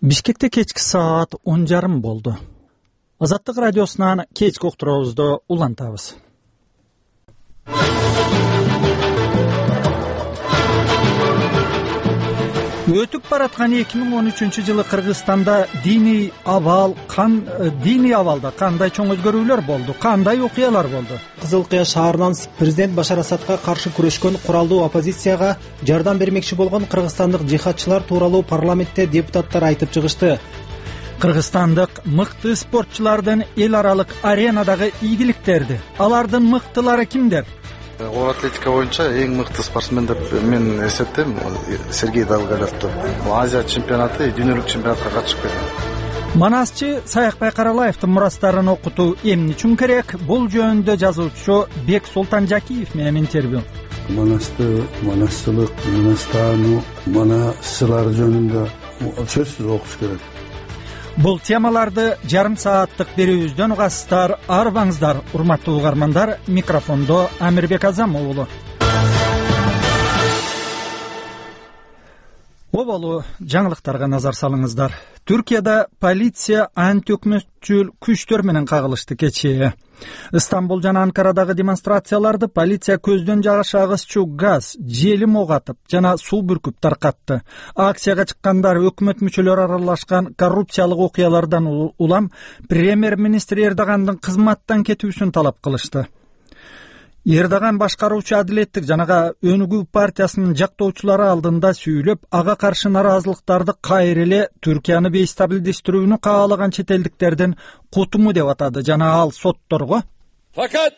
Бишкекте кечки саат 10:30 болду. Азаттык радиосунан кечки уктуруубузду улантабыз. Өтүп бараткан 2013-жылы Кыргызстанда диний абалда кандай чоң өзгөрүүлөр болду, кандай окуялар болду? Кызыл Кыя шаарынан президент Башар Асадка каршы күрөшкөн куралдуу оппозицияга жардам бермекчи болгон кыргызстандык жихадчылар тууралуу парламентте депутаттар айтып чыгышты. Кыргызстандык мыкты спортчулардын эл аралык аренадагы ийгиликтерди, алардын мыктылары кимдер? Оор атлетика боюнча эң мыкты спортсмен деп мен эсептейм Сергей Долголевду. Азия чемпионаты, дүйнөлүк чемпионатка катышып келген. Манасчы Саякбай Каралаевдин мурастарын окутуу эмне үчүн керек? Бул жөнүндө жазуучу Бек Султанжакиев менен интервью. Манастылык, манастануу, манасчылар жөнүндө сөзсүз окуш керек. Бул темаларды жарым сааттык берүүбүздөн угасыздар. Арбаңыздар, урматтуу угармандар. Микрофондо Амирбек Азам уулу. Оболу жаңылыктарга назар салыңыздар. Түркияда полиция антиөкмөтчүл күчтөр менен кагылышты кечээ. Стамбул жана Анкарадагы демонстрацияларды полиция көздөн жагыш агысчу газ, желим ок атып жана суу бүркүп таркатты. Акцияга чыккандар өкмөт мүчөлөрү аралашкан коррупциялык окуялардан улам премьер-министр Эрдогандын кызматтан кетүүсүн талап кылышты. Эрдоган башкаруучу Адилеттик жана Өнүгүү партиясынын жактоочулары алдында сүйлөп, ага каршы наразылыктарды кайра эле Түркияны бейстабилдештирүүнү каалаган чет элдиктердин кутуму деп атады жана ал сотторго Fakat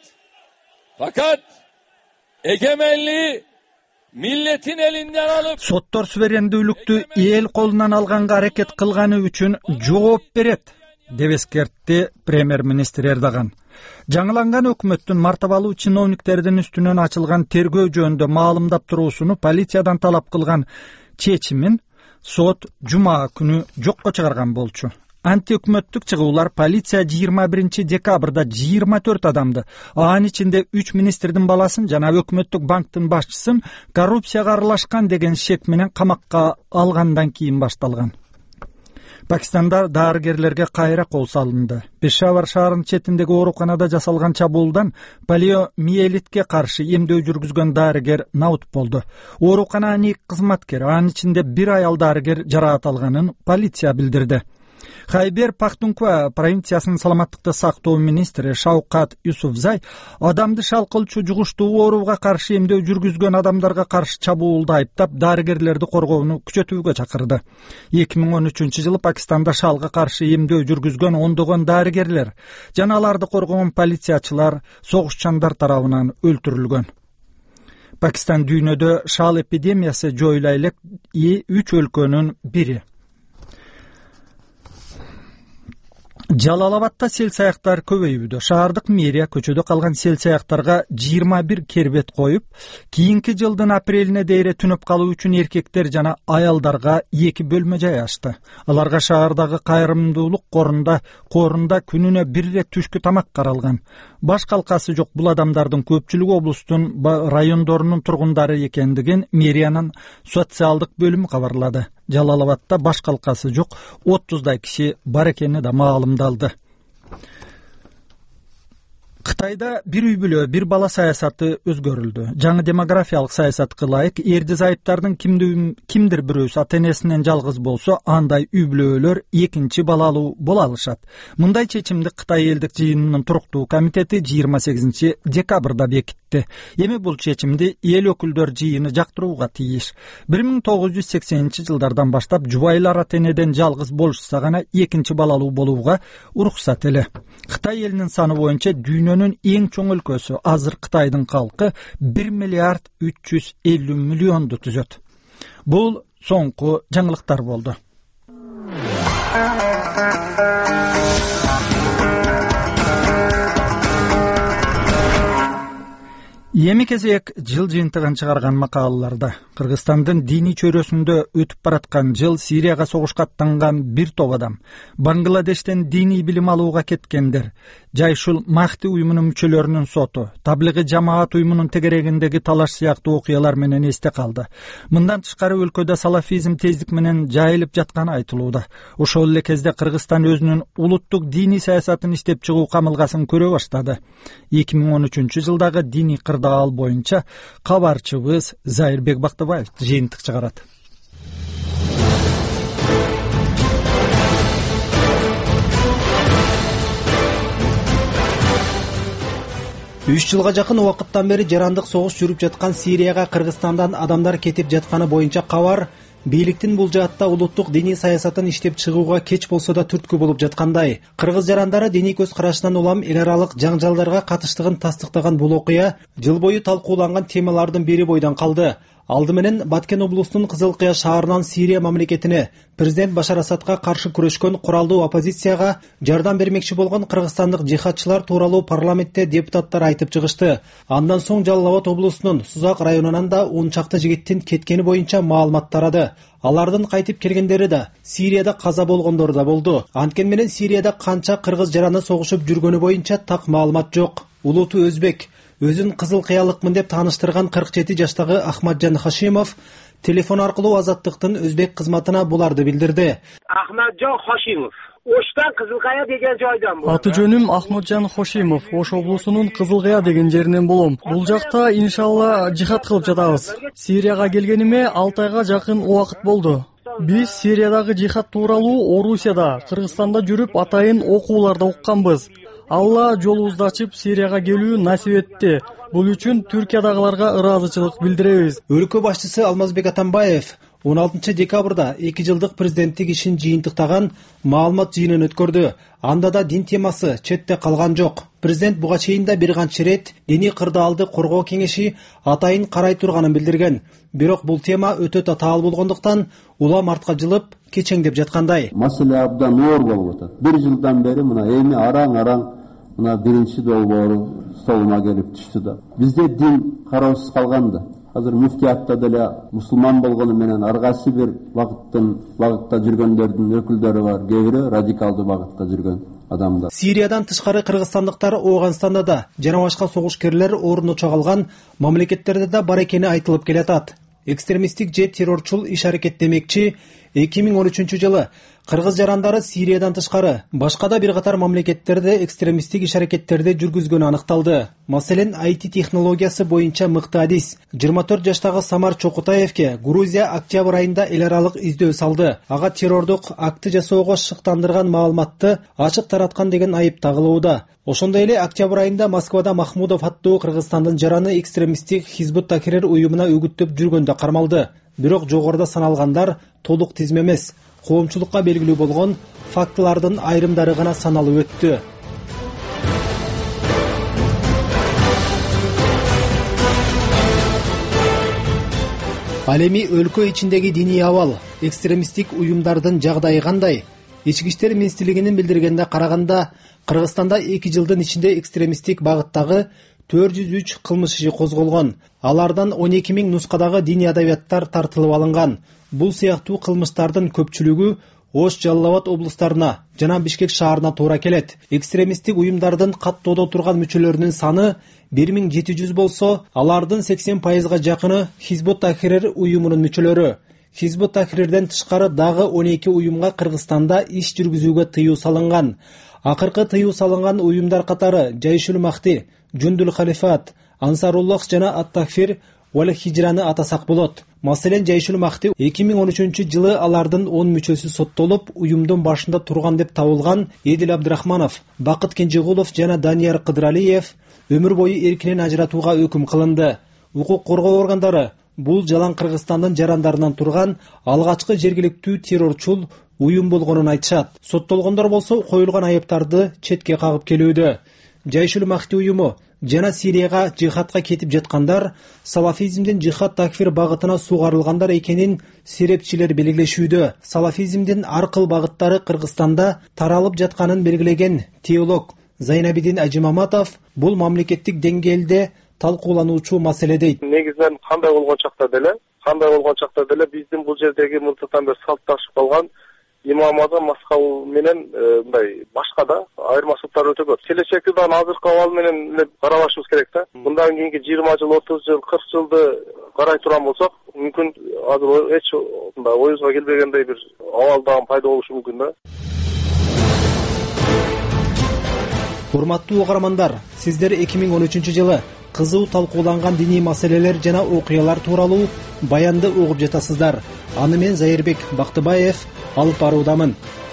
egemenliği milletin elinden alıp соттор суверендүүлүктү эл колунан алганга аракет кылганы үчүн жооп берет деп эскертти премьер-министр Эрдоган. Жаңыланган өкмөттүн мартабалуу чиновниктердин үстүнөн ачылган тергөө жөнүндө маалымдап туруусуну полициядан талап кылган чечимин сот жума күнү жокко чыгарган болчу. Антиөкмөттүк чыгуулар полиция 21 декабрда 24 адамды, анын ичинде 3 министрдин баласын жана өкмөттүк банктын башчысын коррупцияга аралашкан деген шек менен камакка алгандан кийин башталган. Пакистанда дарыгерлерге кайра кол салынды. Пешавар шаарынын четиндеги ооруканада жасалган чабуулдан полиомиелитке каршы эмдөө жүргүзгөн дарыгер наут болду. Оорукананын 2 кызматкери, анын ичинде 1 аял дарыгер жараат алганын полиция билдирди. Хайбер Пахтунква провинциясынын саламаттыкты сактоо министри Шаукат Юсуфзай адамды шалкылчу жугуштуу ооруга каршы эмдөө жүргүзгөн адамдарга каршы чабуулду айыптап, дарыгерлерди коргоону күчөтүүгө чакырды. 2013-жылы Пакистанда шалга каршы эмдөө жүргүзгөн ондогон дарыгерлер жана аларды коргогон полициячылар согушчандар тарабынан өлтүрүлгөн. Пакистан дүйнөдө шал эпидемиясы жоюла элек 3 өлкөнүн бири. Жалалабадта сел саяктар көбөйүүдө. Шаардык мэрия көчөдө калган сел саяктарга 21 кербет коюп, кийинки жылдын апрелине дейре түнөп калуу үчүн эркектер жана аялдарга 2 бөлмө жай ачты. Аларга шаардагы кайрымдуулук корунда күнүнө 1 рет түшкү тамак каралган. Баш калкасы жок бул адамдардын көпчүлүгү облустун райондорунун тургундары экендигин мэриянын социалдык бөлүмү кабарлады. Жалалабадта баш калкасы жок 30 киши бар экени да маалымдалды. Кытайда бир үй бүлө, бир бала саясаты өзгөрүлдү. Жаңы демографиялык саясатка ылайык эрди зайыптардын кимдир бирөөсү ата-энесинен жалгыз болсо, андай үй бүлөлөр экинчи балалуу боло алышат. Мындай чечимди Кытай элдик жыйынынын туруктуу комитети 28 декабрда бекитти. Эми бул чечимди эл өкүлдөр жыйыны жактырууга тийиш. 1980-жылдардан баштап жубайлар ата-энеден жалгыз болушса гана экинчи балалуу болууга уруксат эле. Кытай элинин саны боюнча дүйнөнүн эң чоң өлкөсү. Азыр Кытайдын калкы 1 миллиард 350 миллионду түзөт. Бул соңку жаңылыктар болду. Эми кезек жыл жыйынтыгын чыгарган макалаларда Кыргызстандын диний чөйрөсүндө өтүп бараткан жыл Сирияга согушка аттанган бир топ адам, Бангладештен диний билим алууга кеткендер, Жайшул Махти уюмунун мүчөлөрүнүн соту, Таблиги жамаат уюмунун тегерегиндеги талаш сыяктуу окуялар менен эсте калды. Мындан тышкары өлкөдө салафизм тездик менен жайылып жатканы айтылууда. Ошол эле кезде Кыргызстан өзүнүн улуттук диний саясатын иштеп чыгуу камылгасын көрө баштады. 2013-жылдагы диний кырдаал боюнча кабарчыбыз Зайырбек Бактыбаев жыйынтык чыгарат. Үч жылга жакын убакыттан бери жарандык согуш жүрүп жаткан Сирияга Кыргызстандан адамдар кетип жатканы боюнча кабар бийликтин бул жаатта улуттук диний саясатын иштеп чыгууга кеч болсо да түрткү болуп жаткандай. Кыргыз жарандары диний көз карашынан улам эл аралык жаңжалдарга катыштыгын тастыктаган бул окуя жыл бою талкууланган темалардын бири бойдон калды. Алды менен Баткен облусунун Кызылкыя шаарынан Сирия мамлекетине президент Башар Асадка каршы күрөшкөн куралдуу оппозицияга жардам бермекчи болгон кыргызстандык жихадчылар тууралуу парламентте депутаттар айтып чыгышты. Андан соң Жалал Абад облусунун Сузак районунан да 10 чакты жигиттин кеткени боюнча маалымат тарады. Алардын кайтып келгендери да, Сирияда каза болгондор да болду. Анткени менен Сирияда канча кыргыз жараны согушуп жүргөнү боюнча так маалымат жок. Улуту өзбек, өзүн кызылкыялыкмын деп тааныштырган 47 жаштагы Ахмаджан Хашимов телефон аркылуу Азаттыктын өзбек кызматына буларды билдирди. Ахмаджан Хашимов Оштан Кызылкая деген жайдан болом. Аты жөнүм Ахмаджан Хашимов, Ош облусунун Кызылкая деген жеринен болом. Бул жакта иншалла жихад кылып жатабыз. Сирияга келгениме 6 айга жакын убакыт болду. Биз Сириядагы жихад тууралуу Орусияда, Кыргызстанда жүрүп атайын окууларда укканбыз. Алла жолубузду ачып Сирияга келүү насип этти. Бул үчүн Түркиядагыларга ыраазычылык билдиребиз. Өлкө башчысы Алмазбек Атамбаев 16 декабрда 2 жылдык президенттик ишин жыйынтыктаган маалымат жыйынын өткөрдү. Анда да дин темасы четте калган жок. Президент буга чейин да бир канча рет диний кырдаалды коргоо кеңеши атайын карай турганын билдирген. Бирок бул тема өтө татаал болгондуктан улам артка жылып кечеңдеп жаткандай. Маселе абдан оор болуп атат. Бир жылдан бери мына эми араң мына биринчи долбоору столума келип түштү да. Бизде дин кароосуз калганды. Азыр муфтиятта деле мусулман болгону менен ар кайсы бир багытта жүргөндөрдүн өкүлдөрү бар, кээ бири радикалдуу багытта жүргөн адамдар. Сириядан тышкары кыргызстандыктар Ооганстанда да жана башка согушкерлер орун чогалган мамлекеттерде да бар экени айтылып келатат. Экстремисттик же террорчул иш аракеттемекчи 2013-жылы кыргыз жарандары Сириядан тышкары башка да бир катар мамлекеттерде экстремисттик иш аракеттерди жүргүзгөнү аныкталды. Маселен, IT технологиясы боюнча мыкты адис 24 жаштагы Самар Чокутаевке Грузия октябрь айында эл аралык издөө салды. Ага террордук акты жасоого шыктандырган маалыматты ачык тараткан деген айып тагылууда. Ошондой эле октябрь айында Москвада Махмудов аттуу Кыргызстандын жараны экстремисттик Хизбут Тахрир уюмуна үгүттөп жүргөндө кармалды. Бирок жогоруда саналгандар толук тизме эмес. Коомчулукка белгилүү болгон фактылардын айрымдары гана саналып өттү. Ал эми өлкө ичиндеги диний абал, экстремисттик уюмдардын жагдайы кандай? Ички иштер министрлигинин билдиргенине караганда, Кыргызстанда 2 жылдын ичинде экстремисттик багыттагы 403 кылмыш иши козголгон. Алардан 12 000 нускадагы диний адабияттар тартылып алынган. Бул сыяктуу кылмыштардын көпчүлүгү Ош, Жалал Абад облустарына жана Бишкек шаарына туура келет. Экстремисттик уюмдардын каттоодо турган мүчөлөрүнүн саны 1700 болсо, алардын 80%га жакыны Хизбут Тахрир уюмунун мүчөлөрү. Хизбут Тахрирден тышкары дагы 12 уюмга Кыргызстанда иш жүргүзүүгө тыюу салынган. Акыркы тыюу салынган уюмдар катары Жайшул Махти, Жундул Халифат, Ансаруллах жана Ат-Такфир Уал Хижраны атасак болот. Маселен, Жайшул Махти 2013-жылы алардын 10 мүчөсү соттолуп, уюмдун башында турган деп табылган Эдил Абдрахманов, Бакыт Кенжегулов жана Данияр Кыдыралиев өмүр бою эркинен ажыратууга өкүм кылынды. Укук коргоо органдары бул жалаң Кыргызстандын жарандарынан турган алгачкы жергиликтүү террорчул уюм болгонун айтышат. Соттолгондор болсо коюлган айыптарды четке кагып келүүдө. Жайшул Махти уюму жана Сирияга жихадка кетип жаткандар салафизмдин жихад такфир багытына сугарылгандар экенин серепчилер белгилешүүдө. Салафизмдин ар кыл багыттары Кыргызстанда таралып жатканын белгилеген теолог Зайнабидин Ажимаматов бул мамлекеттик деңгээлде талкуулануучу маселе дейт. Негизинен кандай болгон чакта деле биздин бул жердеги мылтыктан бери салтташып калган имамага маскал менен мындай башка да айырмачылыктар өтө көп. Келечекти дагы азыркы абал менен карабашыбыз керек да. Мындан кийинки 20 жыл, 30 жыл, 40 жылды карай турган болсок, мүмкүн азыр эч мындай оюбузга келбегендей бир абал дагы пайда болушу мүмкүн да. Урматтуу угармандар, сиздер 2013-жылы кызуу талкууланган диний маселелер жана окуялар тууралуу баянды угуп жатасыздар. Аны мен Зайырбек Бактыбаев алып баруудамын.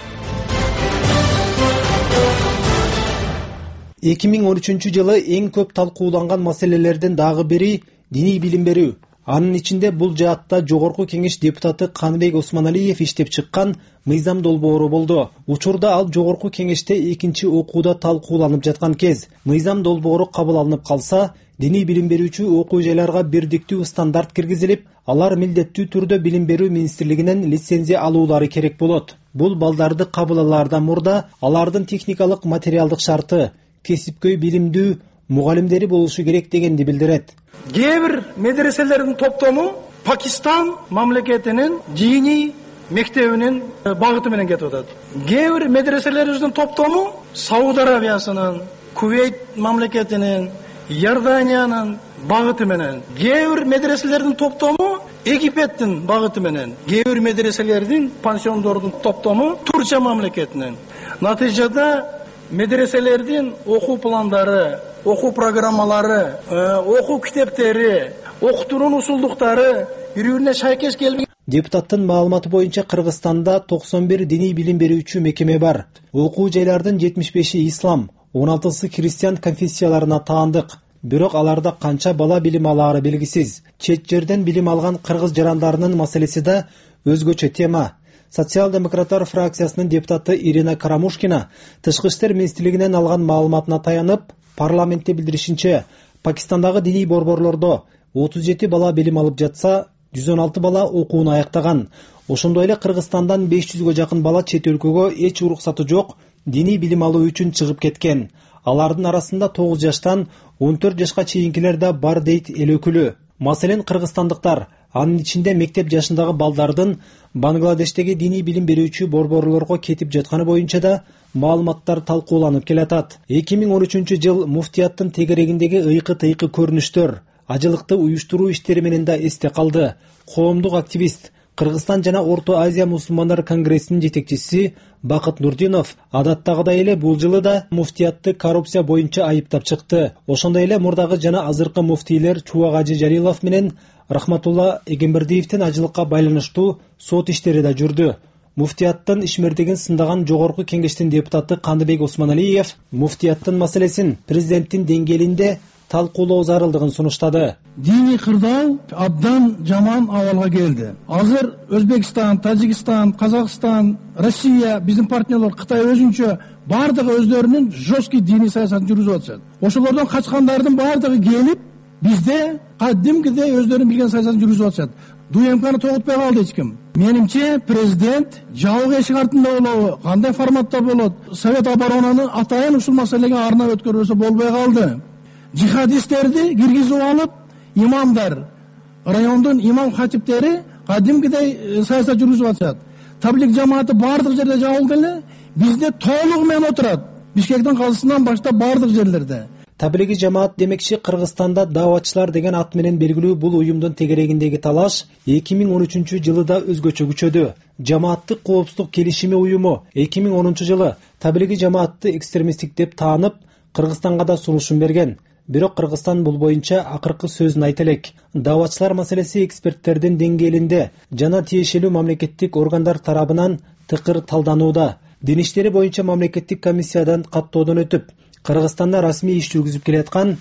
2013-жылы эң көп талкууланган маселелердин дагы бири диний билим берүү. Анын ичинде бул жаатта Жогорку Кеңеш депутаты Каныбек Осмоналиев иштеп чыккан мыйзам долбоору болду. Учурда ал Жогорку Кеңеште экинчи окууда талкууланып жаткан кез. Мыйзам долбоору кабыл алынып калса, диний билим берүүчү окуу жайларга бирдиктүү стандарт киргизилип, алар милдеттүү түрдө билим берүү министрлигинен лицензия алуулары керек болот. Бул балдарды кабыл алаардан мурда алардын техникалык материалдык шарты, кесипкөй билимдүү мугалимдери болушу керек дегенди билдирет. Кээ бир медреселердин топтому Пакистан мамлекетинин диний мектебинин багыты менен кетип атат. Кээ бир медреселерибиздин топтому Сауд Арабиясынын, Кувейт мамлекетинин, Иорданиянын багыты менен, кээ бир медреселердин топтому Египеттин багыты менен, кээ бир медреселердин пансиондордун топтому Турция мамлекетинин. Натыйжада медреселердин окуу пландары, окуу программалары, окуу китептери, окутуунун усулдуктары бири-бирине шайкес келбеген. Депутаттын маалыматы боюнча Кыргызстанда 91 диний билим берүүчү мекеме бар. Окуу жайлардын 75-и ислам, 16-сы христиан конфессияларына таандык. Бирок аларда канча бала билим алаары белгисиз. Чет жерден билим алган кыргыз жарандарынын маселеси да өзгөчө тема. Социал-демократтар фракциясынын депутаты Ирина Карамушкина Тышкы иштер министрлигинен алган маалыматына таянып, парламентте билдиришинче, Пакистандагы диний борборлордо 37 бала билим алып жатса, 116 бала окууну аяктаган. Ошондой эле Кыргызстандан 500гө жакын бала чет өлкөгө эч уруксаты жок диний билим алуу үчүн чыгып кеткен. Алардын арасында 9 жаштан 14 жашка чейинкилер да бар дейт эл өкүлү. Маселен, кыргызстандыктар анын ичинде мектеп жашындагы балдардын Бангладештеги диний билим берүүчү борборлорго кетип жатканы боюнча да маалыматтар талкууланып келатат. 2013-жыл муфтияттын тегерегиндеги ыйкы-тыйкы көрүнүштөр, ажылыкты уюштуруу иштери менен да эсте калды. Коомдук активист, Кыргызстан жана Орто Азия мусулмандар конгрессинин жетекчиси Бакыт Нурдинов адаттагыдай эле бул жылы да муфтиятты коррупция боюнча айыптап чыкты. Ошондой эле мурдагы жана азыркы муфтийлер Чубак Ажы Жалилов менен Рахматулла Эгембердиевдин ажылыкка байланыштуу сот иштери да жүрдү. Муфтияттын ишмердигин сындаган Жогорку Кеңештин депутаты Каныбек Осмоналиев муфтияттын маселесин президенттин деңгээлинде талкуулоо зарылдыгын сунуштады. Диний кырдаал абдан жаман абалга келди. Азыр Өзбекстан, Тажикстан, Казакстан, Россия, биздин партнерлер, Кытай өзүнчө бардыгы өздөрүнүн жесткий диний саясатын жүргүзүп атышат. Ошолордон качкандардын бардыгы келип, бизде кадимкидей өздөрүнүн билген саясатын жүргүзүп атышат. ДУМКны тогутпай калды эч ким. Менимче президент жабык эшик артында болобу, кандай форматта болот? Совет оборонаны атайын ушул маселеге арнап өткөрбөсө болбой калды. Жихадисттерди киргизип алып, имамдар, райондун имам хатиптери кадимкидей саясат жүргүзүп атышат. Таблик жамааты бардык жерде жабылды эле, бизде толугу менен отурат. Бишкектин казысынан баштап бардык жерлерде. Таблиги жамаат демекчи Кыргызстанда даватчылар деген ат менен белгилүү бул уюмдун тегерегиндеги талаш 2013-жылыда өзгөчө күчөдү. Жамааттык коопсуздук келишими уюму 2010-жылы таблиги жамаатты экстремисттик деп таанып, Кыргызстанга да сунушун берген. Бирок Кыргызстан бул боюнча акыркы сөзүн айта элек. Даватчылар маселеси эксперттердин деңгээлинде жана тиешелүү мамлекеттик органдар тарабынан тыкыр талданууда. Дин иштери боюнча мамлекеттик комиссиядан каттоодон өтүп, Кыргызстанда расмий иш жүргүзүп келаткан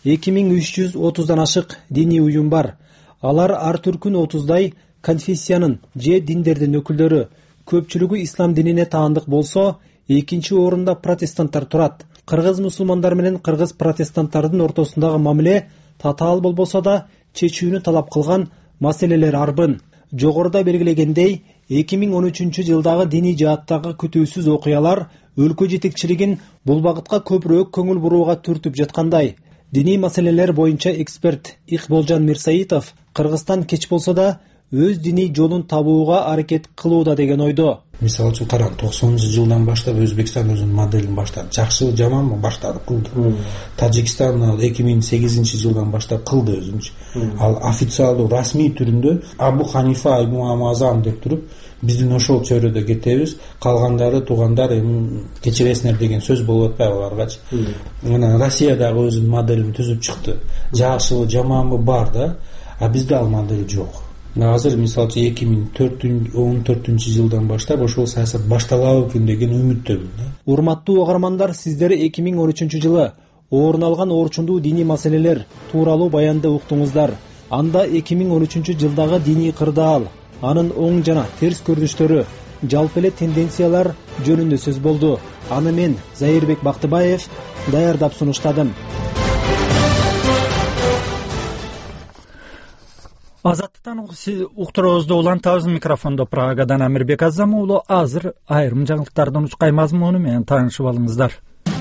2330дан ашык диний уюм бар. Алар ар түркүн 30дай конфессиянын же диндердин өкүлдөрү. Көпчүлүгү ислам динине таандык болсо, экинчи орунда протестанттар турат. Кыргыз мусулмандар менен кыргыз протестанттардын ортосундагы мамиле татаал болбосо да чечүүнү талап кылган маселелер арбын. Жогоруда белгилегендей, 2013-жылдагы диний жааттагы күтүүсүз окуялар өлкө жетекчилигин бул багытка көбүрөөк көңүл бурууга түртүп жаткандай. Диний маселелер боюнча эксперт Икболжан Мирсаитов Кыргызстан кеч болсо да өз диний жолун табууга аракет кылууда деген ойдо. Мисалы үчүн караң, 90-жылдан баштап Өзбекстан өзүнүн моделин баштады. Жакшыбы, жаманбы баштады, кылды. Тажикстан 2008-жылдан баштап кылды өзүнчө. Ал официалдуу, расмий түрүндө Абу Ханифа Имам Азам деп туруп, биздин ошол чөйрөдө кетебиз, калгандары туугандар эми кечиресиңер деген сөз болуп атпайбы аларгачы. Мына Россиядагы өзүнүн моделин түзүп чыкты. Жакшыбы, жаманбы бар да, а бизде ал модель жок. Азыр мисалы 2014-жылдан баштап ошол саясат башталабы экен деген үмүттөмүн. Урматтуу угармандар, сиздер 2013-жылы орун алган орчундуу диний маселелер тууралуу баянды уктуңуздар. Анда 2013-жылдагы диний кырдаал, анын оң жана терс көрүнүштөрү, жалпы эле тенденциялар жөнүндө сөз болду. Аны мен, Зайырбек Бактыбаев, даярдап сунуштадым. Азаттыктан уктуруубузду улантабыз. Микрофондо Прагадан Амирбек Азам уулу. Азыр айрым жаңылыктардын учкай мазмуну менен таанышып алыңыздар.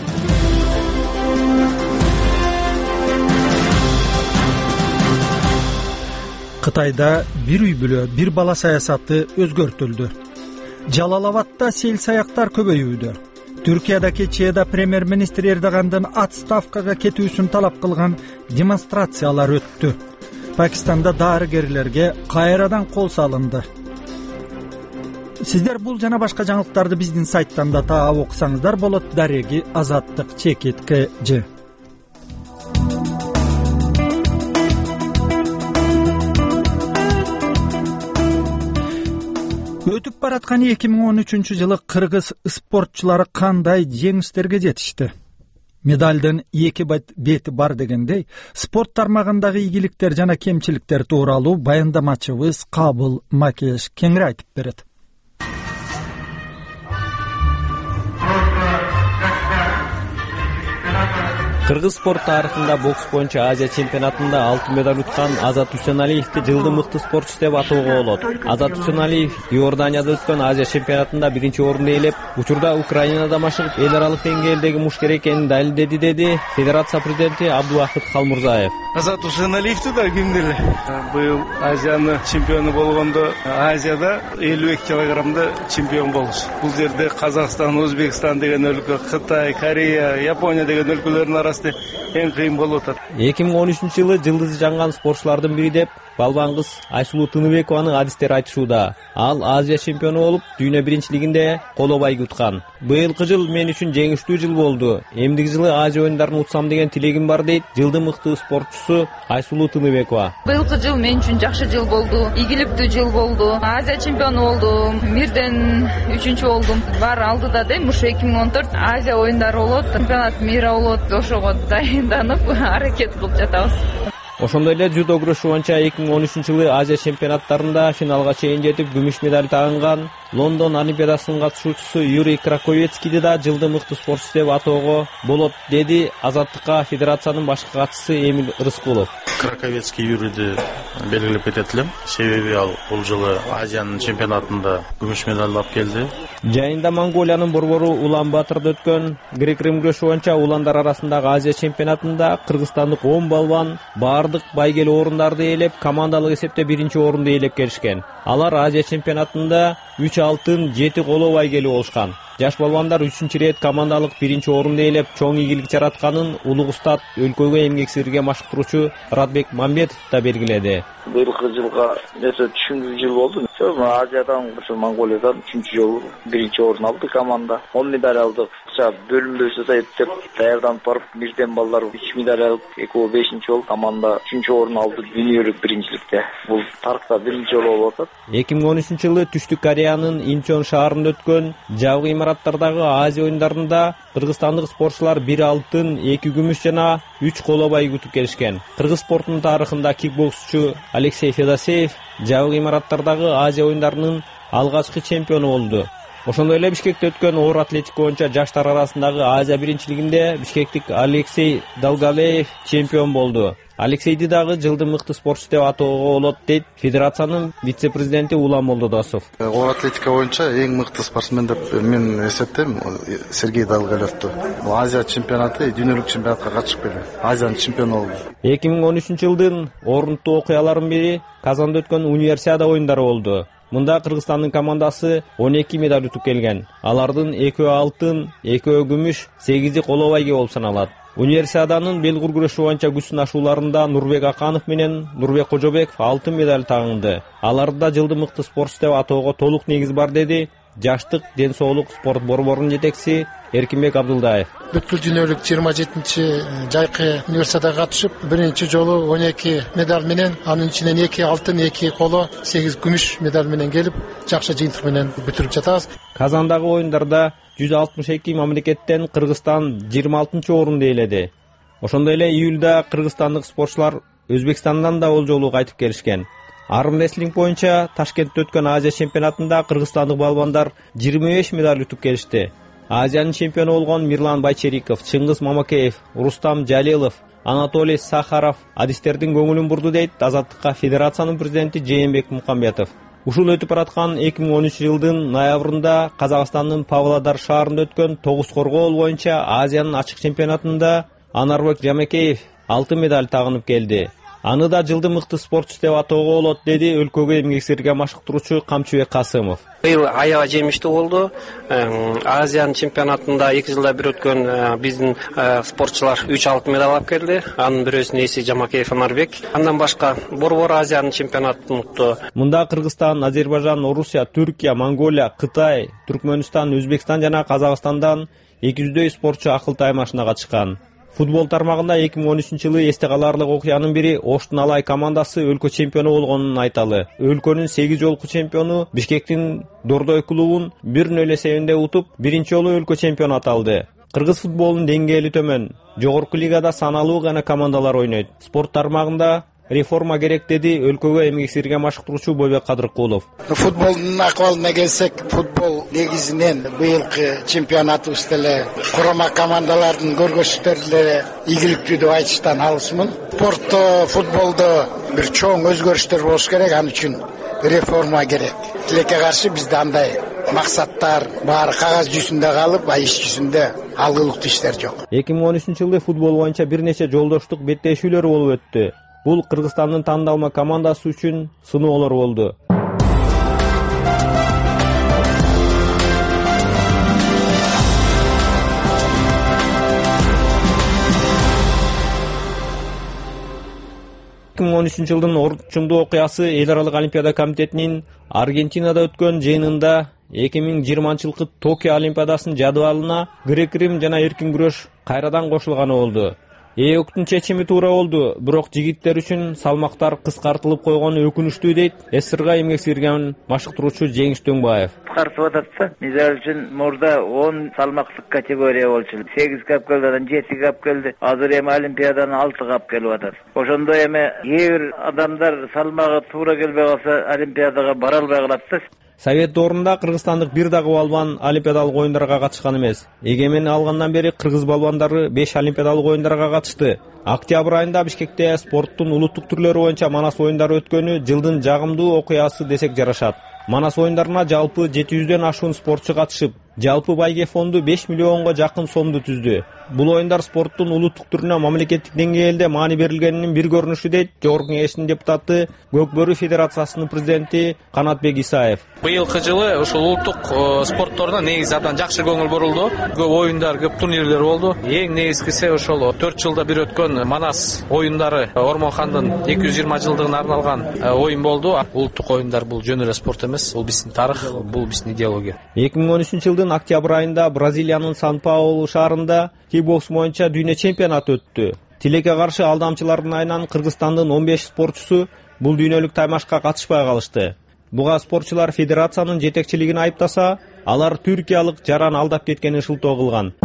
Кытайда бир үй бүлө, бир бала саясаты өзгөртүлдү. Жалалабадда сел-саяктар көбөйүүдө. Түркияда кечээда премьер-министр Эрдогандын отставкага кетүүсүн талап кылган демонстрациялар өттү. Пакистанда дарыгерлерге кайрадан кол салынды. Сиздер бул жана башка жаңылыктарды биздин сайттан да таап окусаңыздар болот. Дареги Азаттык _. Өтүп бараткан 2013-жылы кыргыз спортчулары кандай жеңиштерге жетишти? Медалдын эки бети бар дегендей, спорт тармагындагы ийгиликтер жана кемчиликтер тууралуу баяндамачыбыз Кабыл Макеш кеңири айтып берет. Кыргыз спорт тарыхында бокс боюнча Азия чемпионатында алтын медаль уткан Азат Үсеналиевди жылдын мыкты спортчусу деп атоого болот. Азат Үсеналиев Иорданияда өткөн Азия чемпионатында биринчи орунду ээлеп, учурда Украинада машыгып эл аралык деңгээлдеги мушкер экенин далилдеди, деди федерация президенти Абдубакыт Халмурзаев. Азат Үсеналиевди да кимдир быйыл Азиянын чемпиону болгондо Азияда 52 килограммда чемпион болуш. Бул жерде Казакстан, Өзбекстан деген өлкө, Кытай, Корея, Япония деген өлкөлөрдүн арасында эң кыйын болуп атат. 2013-жылы жылдызы жанган спортчулардын бири деп балбан кыз Айсулуу Тыныбекованын адистери айтышууда. Ал Азия чемпиону болуп, дүйнө биринчилигинде коло байгы уткан. Быйылкы жыл мен үчүн жеңиштүү жыл болду. Эмдиги жылы Азия оюндарын утсам деген тилегим бар, дейт жылдын мыкты спортчусу Айсулуу Тыныбекова. Быйылкы жыл мен үчүн жакшы жыл болду, ийгиликтүү жыл болду. Азия чемпиону болдум, мирден 3-чү болдум. Бар алдыда дейм, ушу 2014 Азия оюндары болот, чемпионат мира болот. Ошого дайынданып аракет кылып жатабыз. Ошондой эле жудо күрөшү боюнча 2013-жылы Азия чемпионаттарында финалга чейин жетип күмүш медаль тагынган Лондон Олимпиадасынын катышуучусу Юрий Краковецкийди да жылдын мыкты спортчусу деп атоого болот, деди Азаттыкка федерациянын башкы катчысы Эмиль Рыскулов. Краковецкий Юрийди белгилеп кетет элем, себеби ал бул жылы Азиянын чемпионатында күмүш медаль алып келди. Жайында Монголиянын борбору Улан-Батырда өткөн грек-рим күрөшү боюнча уландар арасындагы Азия чемпионатында кыргызстандык 10 балбан бардык байгелүү орундарды ээлеп, командалык эсепте биринчи орунду ээлеп келишкен. Алар Азия чемпионатында 3 алтын, 7 коло байгелүү болушкан. Жаш балбандар 3-чү рет командалык биринчи орунду ээлеп, чоң ийгилик жаратканын улуг устат, өлкөгө эмгек сирге машыктыруучу Радбек Мамбетов да белгиледи. Быйылкы жылга нече түшүнүктүү жыл болду. Азиядан, Монголиядан 3-чү жолу биринчи орун алды команда. 10 медаль алдык. Бөлүнбөй жасайт деп даярданып барып, бирден балдар 3 медаль алып, экөө 5-чи жол команда 3-чү орун алды дүйнөлүк биринчиликте. Бул тарыхта биринчи жолу болуп атат. 2013-жылы Түштүк Кореянын Инчон шаарында өткөн жабык имараттардагы Азия оюндарында кыргызстандык спортчулар 1 алтын, 2 күмүш жана 3 коло байгы утуп келишкен. Кыргыз спортунун тарыхында кикбоксчу Алексей Федосеев жабык имараттардагы Азия оюндарынын алгачкы чемпиону болду. Ошондой эле Бишкекте өткөн оор атлетика боюнча жаштар арасындагы Азия биринчилигинде бишкектик Алексей Долголеев чемпион болду. Алексейди дагы жылдын мыкты спортчу деп атоого болот, дейт федерациянын вице-президенти Улан Молдодосов. Оор атлетика боюнча эң мыкты спортсмен деп мен эсептейм Сергей Долголевду. Азия чемпионаты, дүйнөлүк чемпионатка катышып келди. Азиянын чемпиону болду. 2013 жылдын орунттуу окуяларынын бири Казанда өткөн универсиада оюндары болду. Мында Кыргызстандын командасы 12 медаль утуп келген. Алардын 2 алтын, 2 күмүш, 8 коло байге болуп саналат. Универсиаданын белгур күрөшү боюнча күч сынашууларында Нурбек Аканов менен Нурбек Кожобеков алтын медаль тагынды. Аларда жылдын мыкты спортчу деп атоого толук негиз бар, деди Жаштык, ден соолук спорт борборунун жетекчиси Эркинбек Абдылдаев. Бүткүл дүйнөлүк 27 жайкы универсиадага катышып, биринчи жолу 12 медаль менен, анын ичинен 2 алтын, 2 коло, 8 күмүш медаль менен келип, жакшы жыйынтык менен бүтүрүп жатабыз. Казандагы оюндарда 162 мамлекеттен Кыргызстан 26 орунду ээледи. Ошондой эле июлда кыргызстандык спортчулар Өзбекстандан да ол жолу кайтып келишкен. Арм реслинг боюнча Ташкентте өткөн Азия чемпионатында кыргызстандык балбандар 25 медаль утуп келишти. Азиянын чемпиону болгон Мирлан Байчериков, Чыңгыз Мамакеев, Рустам Жалилов, Анатолий Сахаров адистердин көңүлүн бурду, дейт Азаттыкка федерациянын президенти Жээнбек Мукамбетов. Ушул өтүп бараткан 2013 жылдын ноябрында Казакстандын Павлодар шаарында өткөн тогуз коргоол боюнча Азиянын ачык чемпионатында Анарбек Жамекеев алтын медаль тагынып келди. Аны да жылдын мыкты спортчу деп атоого болот, деди өлкөгө эмгек сирген машыктыруучу Камчыбек Касымов. Быйыл аябай жемиштүү болду. Азиянын чемпионатында 2 жылда бир өткөн биздин спортчулар 3 алтын медаль алып келди. Анын бирөөсүнүн ээси Жамакеев Анарбек. Андан башка борбор Азиянын чемпионатын укту. Мында Кыргызстан, Азербайжан, Орусия, Түркия, Монголия, Кытай, Түркмөнстан, Өзбекстан жана Казакстандан 200дөй спортчу акыл таймашына катышкан. Футбол тармагында 2013 жылы эсте каларлык окуянын бири Оштун Алай командасы өлкө чемпиону болгонун айталы. Өлкөнүн 8 жолку чемпиону Бишкектин Дордой клубун 1-0 эсебинде утуп, биринчи жолу өлкө чемпиону аталды. Кыргыз футболунун деңгээли төмөн. Жогорку лигада саналуу гана командалар ойнойт. Спорт тармагында реформа керек, деди өлкөгө эмгек сирген машыктыруучу Бойбек Кадыркулов. Футболдун акыбалына келсек, футбол негизинен быйылкы чемпионатыбыз деле курама командалардын көргөзүштөрү ийгиликтүү деп айтыштан алысмын. Спортто, футболдо бир чоң өзгөрүштөр болуш керек, ал үчүн реформа керек. Тилекке каршы бизде андай максаттар баары кагаз жүзүндө калып, иш жүзүндө алгылыктуу иштер жок. 2013 жылы футбол боюнча бир нече жолдоштук беттешүүлөр болуп өттү. Бул Кыргызстандын тандалма командасы үчүн сыноолор болду. Жылдын орчундуу окуясы эл аралык олимпиада комитетинин Аргентинада өткөн жыйынында 2020 жылкы Токио олимпиадасынын жадыбалына грек-рим жана эркин күрөш кайрадан кошулганы болду. ЭОКтун чечими туура болду, бирок жигиттер үчүн салмактар кыскартылып койгону өкүнүчтүү, дейт СССРга эмгек сирген машыктыруучу Жеңиш Дөңбаев. Кыскартып ататса, мисалы үчүн мурда 10 салмактык категория болчу. 8 кап келди, анан 7 кап келди. Азыр эми олимпиаданын 6 кап келип атат. Ошондой эми кээ бир адамдар салмагы туура келбей калса, олимпиадага бара албай калат да. Совет доорунда кыргызстандык бир дагы балбан олимпиадалык оюндарга катышкан эмес. Эгемен алгандан бери кыргыз балбандары 5 олимпиадалык оюндарга катышты. Октябрь айында Бишкекте спорттун улуттук түрлөрү боюнча Манас оюндары өткөнү жылдын жагымдуу окуясы десек жарашат. Манас оюндарына жалпы 700дөн ашуун спортчу катышып, жалпы байге фонду 5 миллионго жакын сомду түздү. Бул оюндар спорттун улуттук түрүнө мамлекеттик деңгээлде маани берилгенинин бир көрүнүшү, дейт Жогорку Кеңештин депутаты, Көкбөрү Федерациясынын президенти Канатбек Исаев. Быйылкы жылы ушул улуттук спортторуна негизи абдан жакшы көңүл бурулду. Көп оюндар, көп турнирлер болду. Эң негизгиси ошол 4 жылда бир өткөн Манас оюндары, Ормонхандын 220 жылдыгына арналган оюн болду. Улуттук оюндар бул жөн эле спорт эмес, бул биздин тарых, бул биздин идеология. 2013 жылдын октябрь айында Бразилиянын Сан-Паулу шаарында кикбокс боюнча дүйнө чемпионаты өттү. Тилекке каршы алдамчылардын айынан Кыргызстандын 15 спортчусу бул дүйнөлүк таймашка катышпай калышты. Буга спортчулар федерациянын жетекчилигин айыптаса, алар түркиялык жаран алдап кеткенин шылтоо кылган.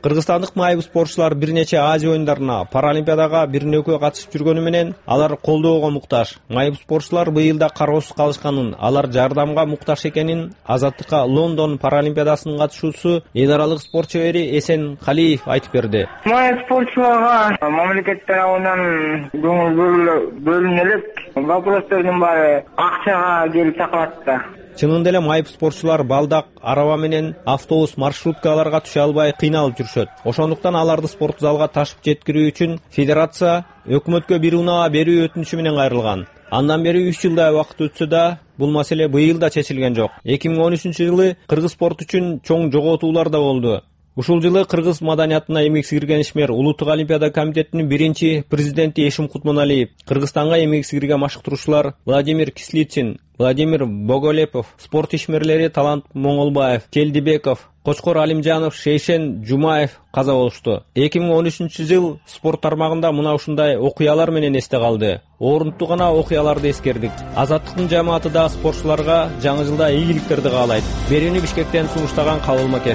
Кыргызстандык майып спортчулар бир нече Азия оюндарына, Паралимпиадага бирин экөө катышып жүргөнү менен алар колдоого муктаж. Майып спортчулар быйыл да кароосуз калышканын, алар жардамга муктаж экенин Азаттыкка Лондон Паралимпиадасынын катышуучусу эл аралык спорт чебери Эсен Калиев айтып берди. Майып спортчуларга мамлекет тарабынан көңүл бөлүнө элек. Вопростордун баары акчага келип такалат да. Чынында эле майып спортчулар балдак, араба менен автобус, маршруткаларга түшө албай кыйналып жүрүшөт. Ошондуктан аларды спорт залга ташып жеткирүү үчүн федерация өкмөткө бир унаа берүү өтүнүчү менен кайрылган. Андан бери 3 жылдай убакыт өтсө да, бул маселе быйыл да чечилген жок. 2013-жылы кыргыз спорт үчүн чоң жоготуулар да болду. Ушул жылы кыргыз маданиятына эмгек сиңирген ишмер Улуттук олимпиада комитетинин биринчи президенти Эшим Кутманалиев, Кыргызстанга эмгек сиңирген машыктыруучулар Владимир Кислицын, Владимир Боголепов, спорт ишмерлери Талант Моңолбаев, Келдибеков, Кочкор Алимжанов, Шейшен Жумаев каза болушту. 2013-жыл спорт тармагында мына ушундай окуялар менен эсте калды. Орунтуу гана окуяларды эскердик. Азаттыктын жамааты да спортчуларга жаңы жылда ийгиликтерди каалайт. Берүүнү Бишкектен сунуштаган Кабыл Макеш.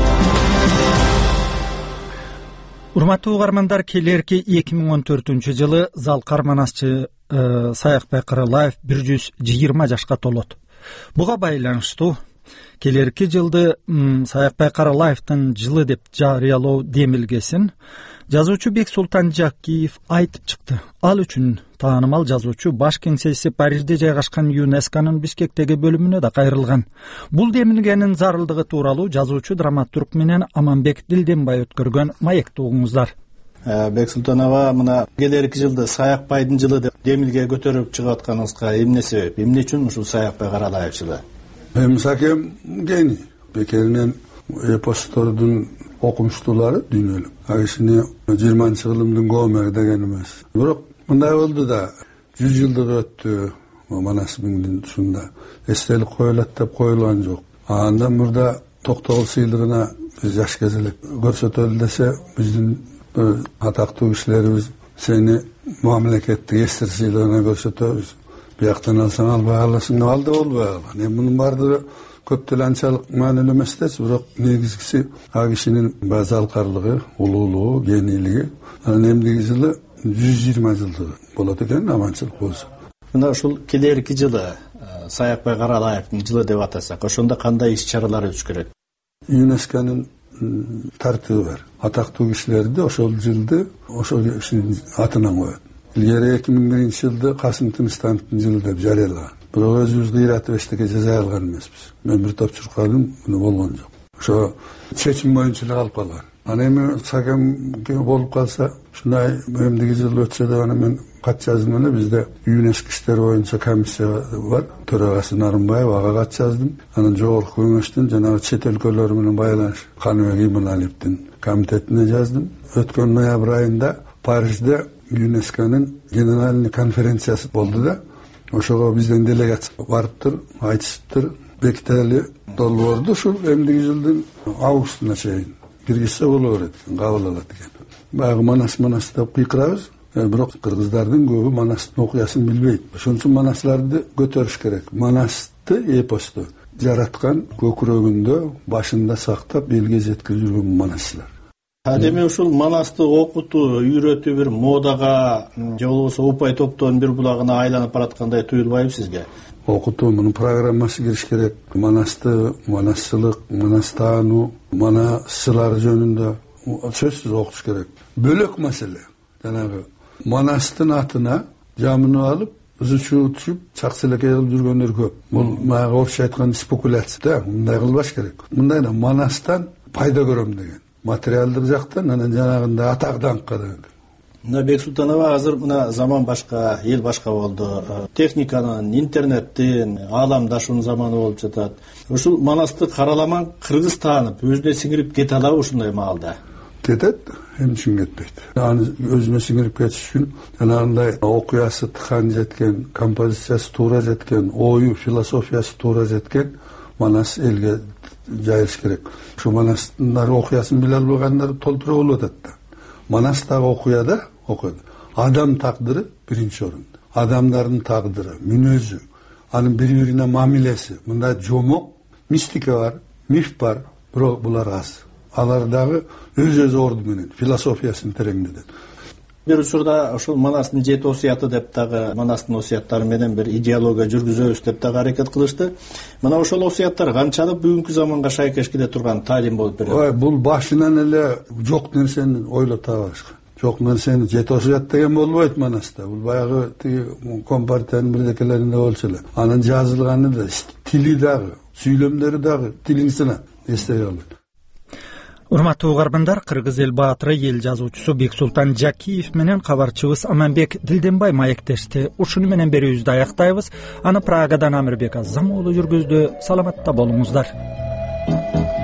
Урматтуу угармандар, келерки 2014-жылы Залкар Манасчы Саякбай Каралаев 120 жашка толот. Буга байланыштуу келерки жылды Саякбай Каралаевдин жылы деп жарыялоо демилгесин жазуучу Бексултан Жакиев айтып чыкты. Ал үчүн таанымал жазуучу баш кеңсеси Парижде жайгашкан ЮНЕСКОнун Бишкектеги бөлүмүнө да кайрылган. Бул демилгенин зарылдыгы тууралуу жазуучу драматург менен Аманбек Дилденбай өткөргөн маекти угуңуздар. Бексултанова, мына келерки жылды Саякбайдын жылы деп демилге көтөрүп чыгып атканыңызга эмне себеп? Эмне үчүн ушул Саякбай Каралаев жылы? Сакем гений. Бекеринен эпостордун окумуштуулары дүйнөлүк. Кишини 20-жылымдын Гомери деген эмес. Бирок мындай болду да 100 жылдык өттү. Манас миңдин ушунда эстелик коюлат деп коюлган жок. Андан мурда Токтогул сыйлыгына биз жаш кезелек көрсөтөлү десе, биздин атактуу кишилерибиз сени мамлекеттик эстер сыйлыгына көрсөтөбүз. Бияктан алсаң албай каласың, алды болбой калган. Мунун баардыгы көп деле анчалык маанилүү эмес да, бирок негизгиси а кишинин базалкарлыгы, улуулугу, генийлиги. Эмдиги жылы 120 жылдыгы болот экен, аманчылык болсо. Мына ушул келерки жылы Саякбай Каралаевдин жылы деп атасак, ошондо кандай иш-чаралар өткөрөт? ЮНЕСКОнун тартыбы бар. Атактуу кишилерди ошол жылды ошол кишинин атынан коет. Илгери 2001-жылды Касым Тынчтановдун жылы деп жарыялаган. Бирок өзүбүз кыйратып эчтеке жаза алган эмеспиз. Мен бир топчуркадым, муну болгон жок. Ошо чечим боюнча эле калып калган. Ана эми Сакемге болуп калса, ушундай эмдиги жыл өтсө да аны мен кат жаздым эле. Бизде ЮНЕСКО иштери боюнча комиссия бар, төрагасы Нарымбаев, ага кат жаздым. Анан жогорку кеңештин жанагы чет өлкөлөр менен байланыш Каныбек Иманалиевдин комитетине жаздым. Өткөн ноябрь айында Парижде ЮНЕСКОнун генеральный конференциясы болду да, ошого бизден делегация барыптыр, айтышыптыр, бекители долбоорду ушул эмдиги жылдын августуна чейин киргизсе боло берет, кабыл алат экен. Баягы Манас деп кыйкырабыз, бирок кыргыздардын көбү Манастын окуясын билбейт. Ошон үчүн Манасларды көтөрүш керек. Манасты эпосту жараткан, көкүрөгүндө, башында сактап элге жеткирип жүргөн Манаслар. Деме ушул Манасты окутуу, үйрөтүү бир модага же болбосо упай топтоонун бир булагына айланып бараткандай туюлбайбы сизге? Окутуу мунун программасы кириш керек. Манасты, манасчылык, манастаануу, манасчылар жөнүндө сөзсүз окутуш керек. Бөлөк маселе. Жанагы Манастын атына жамынып алып, ызычуу түшүп, чакселекей кылып жүргөндөр көп. Бул мага орусча айтканда спекуляция да, мындай кылбаш керек. Мындай да Манастан пайда көрөм деген. Материалдык жактан, анан жанагында атак даңкка деген. Мына Бексултанова, азыр мына заман башка, эл башка болду. Техниканын, интернеттин, ааламдашуунун заманы болуп жатат. Ушул Манасты караламан кыргыз таанып, өзүнө сиңирип кете алабы ушундай маалда? Кетет, эми үчүн кетпейт. Аны өзүмө сиңирип кетиш үчүн жанагындай окуясы тыкан жеткен, композициясы туура жеткен, ою, философиясы туура жеткен Манас элге жайылыш керек. Ушу Манастын окуясын биле албагандар толтура болуп атат да. Манастагы окуяда адам тагдыры биринчи орунда. Адамдардын тагдыры, мүнөзү, анын бири-бирине мамилеси, мындай жомок, мистика бар, миф бар, бирок булар аз. алар дагы өз орду менен философиясын тереңдетет. Бир учурда ушул Манастын 7 осуяты деп дагы Манастын осуяттары менен бир идеология жүргүзөбүз деп дагы аракет кылышты. Мына ошол осуяттар канчалык бүгүнкү заманга шайкеш келе турган таалим болуп берет? Бул башынан эле жок нерсени ойлоп табышкан. Жок нерсени 7 осуят деген болбойт Манаста. Бул баягы компартиянын бирдекелеринде болчу эле. Анын жазылганы да, тили дагы, сүйлөмдөрү дагы тилиңсина эстей алат. Урматтуу угармандар, кыргыз эл баатыры, эл жазуучусу Бексултан Жакиев менен кабарчыбыз Аманбек Дилденбай маектешти. Ушуну менен берүүбүздү аяктайбыз. Аны Прагадан Амирбек Азамоğlu жүргүздү. Саламатта болуңуздар.